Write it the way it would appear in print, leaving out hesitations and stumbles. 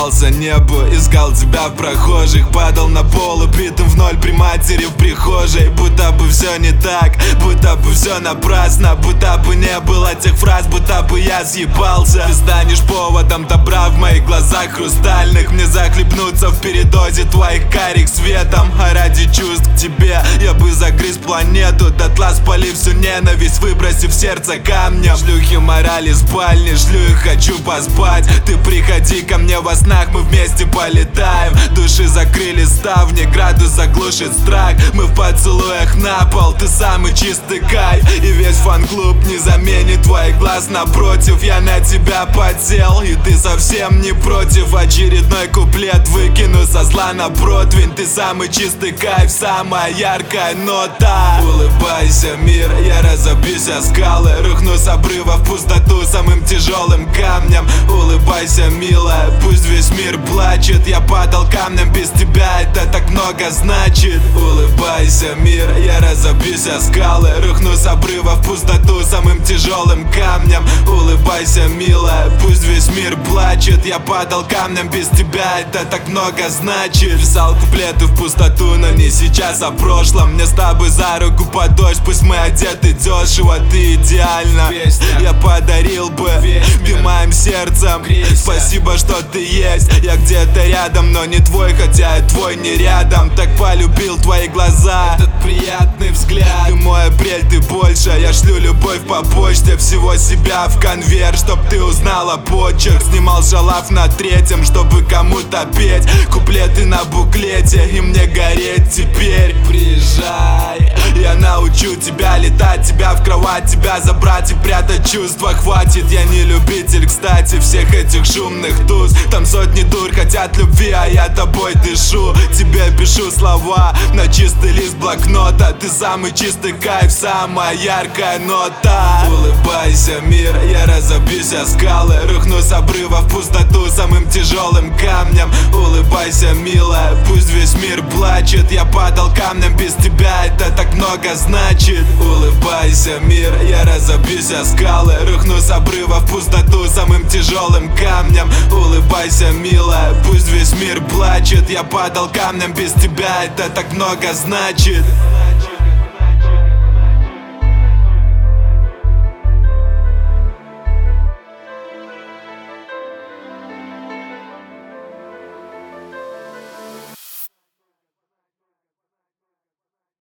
улыбался небу, искал тебя в прохожих, падал на пол убитым в ноль при матери в прихожей. Будто бы все не так, будто бы все напрасно, будто бы не было тех фраз, будто бы я съебался. Ты станешь поводом добра в моих глазах хрустальных, мне захлебнуться в передозе твоих карих светом. А ради чувств к тебе я бы загрыз планету дотла, спалив всю ненависть, выбросив сердце камнем. Шлюхи морали спальни, шлю и хочу поспать. Ты приходи ко мне во снах, мы вместе полетаем. Души закрыли ставни, градус заглушит страх. Мы в поцелуях на пол, ты самый чистый кайф. И весь фан-клуб не заменит твоих глаз напротив. Я на тебя подсел, и ты совсем не против. Очередной куплет выкину со зла на противень. Ты самый чистый кайф, самая яркая нота. Улыбайся, мир, я разобьюсь о скалы, рухну с обрыва в пустоту самым тяжелым камнем. Улыбайся, милая, пусть весь мир плачет. Я падал камнем, без тебя это так много значит. Улыбайся, мир, я разобьюсь о скалы, рухну с обрыва в пустоту самым тяжелым камнем. Улыбайся, милая, пусть весь мир плачет. Я падал камнем, без тебя это так много значит. Писал куплеты в пустоту, но не сейчас, а в прошлом. Мне с тобой за руку под дождь, пусть мы одеты дешево, ты идеально. Я подарил бы ты моим сердцем. Спасибо, что ты есть. Я где-то рядом, но не твой, хотя и твой не рядом. Так полюбил твои глаза, этот приятный взгляд. Ты мой апрель, ты больше. Я шлю любовь по почте, всего себя в конверт, чтоб ты узнала почерк. Снимал шалав на третьем, чтобы кому-то петь куплеты на буклете, и мне гореть теперь. Приезжай, я научу тебя летать, тебя в кровать, тебя забрать и прятать чувства. Хватит, я не любитель, кстати, всех этих шумных туз. Там сотни дур хотят любви, а я тобой дышу. Тебе пишу слова на чистый лист блокнота. Ты самый чистый кайф, самая яркая нота. Улыбайся, мир, я разобьюсь о скалы, рухну с обрыва в пустоту самым тяжелым камнем. Улыбайся, милая, пусть весь мир плачет. Я падал камнем, без тебя это так много значит. Улыбайся, мир, я разобьюсь о скалы, рухну с обрыва в пустоту самым тяжелым камнем. Улыбайся, милая, пусть весь мир плачет. Я падал камнем, без тебя это так много значит.